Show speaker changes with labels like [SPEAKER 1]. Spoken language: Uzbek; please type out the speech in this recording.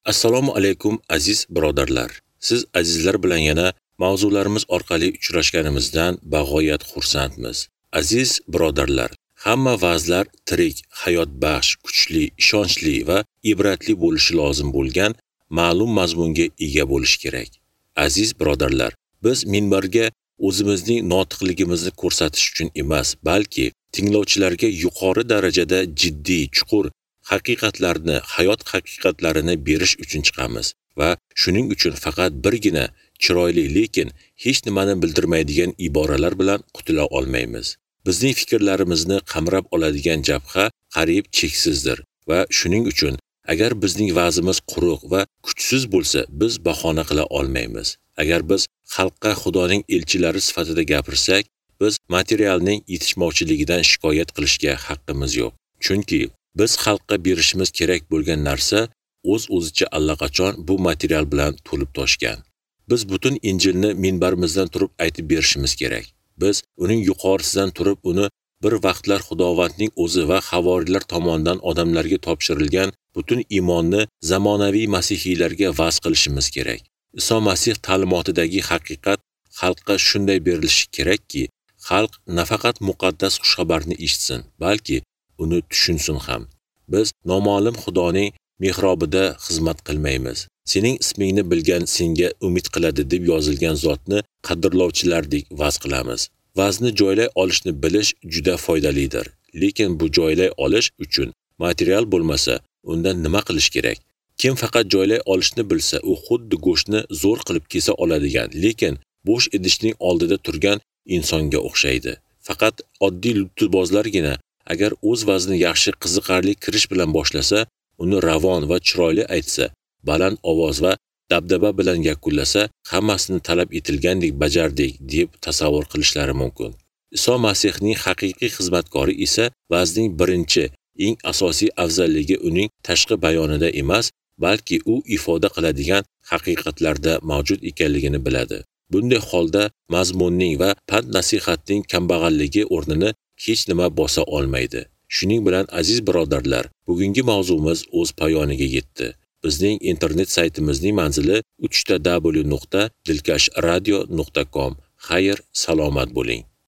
[SPEAKER 1] Assalomu alaykum aziz birodarlar. Siz azizlar bilan yana mavzularimiz orqali uchrashganimizdan bag'oyat xursandmiz. Aziz birodarlar, hamma va'zlar tirik, hayotbaxsh, kuchli, ishonchli va ibratli bo'lishi lozim bo'lgan ma'lum mazmunga ega bo'lish kerak. Aziz birodarlar, biz minbarga o'zimizning notiqligimizni ko'rsatish uchun emas, balki tinglovchilarga yuqori darajada jiddiy, chuqur haqiqatlarni, hayot haqiqatlarini berish uchun chiqamiz va shuning uchun faqat birgina chiroyli lekin hech nimani bildirmaydigan iboralar bilan qutula olmaymiz. Bizning fikrlarimizni qamrab oladigan jabha qariyb cheksizdir va shuning uchun agar bizning va'zimiz quruq va kuchsiz bo'lsa, biz bahona qila olmaymiz. Agar biz xalqqa Xudoning elchilari sifatida gapirsak, biz materialning yetishmovchiligidan shikoyat qilishga haqqimiz yo'q. Chunki biz xalqqa berishimiz kerak bo'lgan narsa o'z-o'zicha allaqachon bu material bilan to'lib toshgan. Biz butun Injilni minbarimizdan turib aytib berishimiz kerak. Biz uning yuqorisidan turib uni bir vaqtlar Xudovandning o'zi va havoriylar tomonidan odamlarga topshirilgan butun iymonni zamonaviy masihiylarga va'z qilishimiz kerak. Iso Masih ta'limotidagi haqiqat xalqqa shunday berilishi kerakki, xalq nafaqat muqaddas xushxabarni eshitsin, balki uni tushunsin ham. Biz noma'lum Xudoning mehrobida xizmat qilmaymiz. Sening ismingni bilgan senga umid qiladi deb yozilgan zotni qadrlovchilardek va'z qilamiz. Va'zni joylay olishni bilish juda foydalidir. Lekin bu joylay olish uchun material bo'lmasa, undan nima qilish kerak? Kim faqat joylay olishni bilsa, u xuddi go'shtni zo'r qilib kesa oladigan, lekin bo'sh idishning oldida turgan insonga o'xshaydi. Faqat oddiy luttibozlargina agar o'z vazni yaxshi qiziqarli kirish bilan boshlasa, uni ravon va chiroyli aytsa, baland ovoz va dabdaba bilan yakunlasa, hammasini talab etilgandek bajardik deb tasavvur qilishlari mumkin. Iso Masihning haqiqiy xizmatkori esa vazning birinchi, eng asosiy afzalligi uning tashqi bayonida emas, balki u ifoda qiladigan haqiqatlarda mavjud ekanligini biladi. Bunday holda mazmunning va pand nasihatning kambag'alligi o'rnini hech nima bosa olmaydi. Shuning bilan aziz birodarlar, bugungi mavzumiz o'z poyoniga yetdi. Bizning internet saytimizning manzili 3w.dilkashradio.com. Xayr, salomat bo'ling.